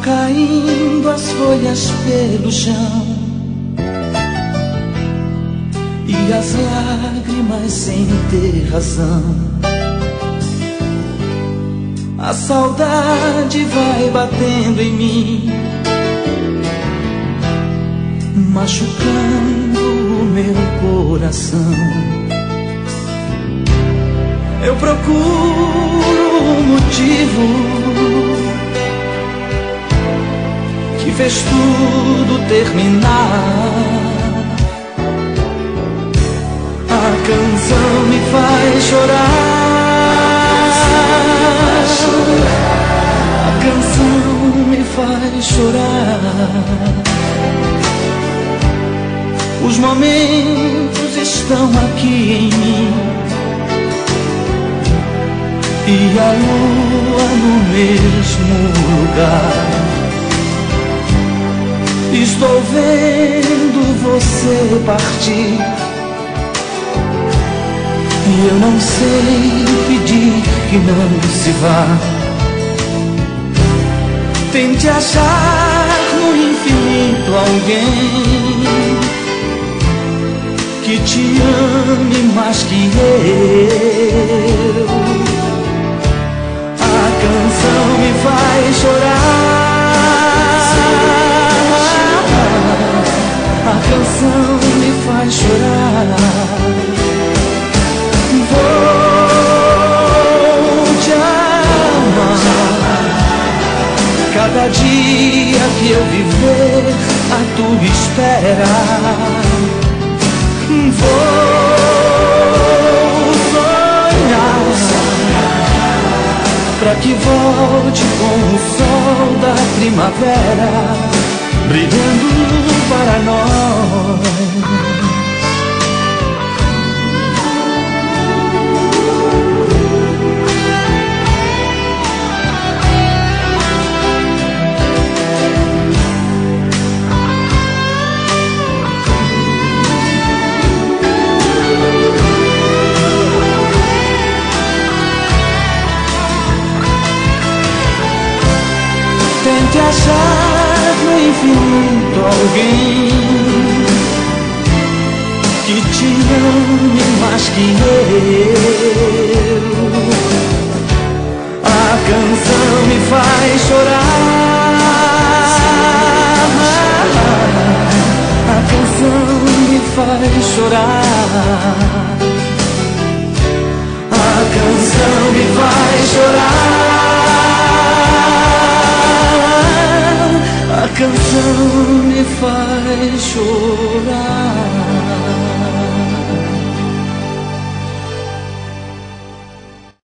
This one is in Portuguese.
caindo as folhas pelo chão e as lágrimas sem ter razão. A saudade vai batendo em mim, machucando o meu coração. Eu procuro um motivo que fez tudo terminar. A canção me faz chorar. A canção me faz chorar. Os momentos estão aqui em mim e a lua no mesmo lugar. Estou vendo você partir e eu não sei pedir que não se vá. Tente achar no infinito alguém que te ame mais que eu. A canção me faz chorar. A canção me faz chorar. Vou te amar cada dia que eu viver à tua espera. Vou sonhar pra que volte com o sol da primavera brilhando para nós. Tente achar no infinito alguém que te ame mais que eu. A canção me faz chorar. A canção me faz chorar. A canção me faz chorar. A canção me faz chorar.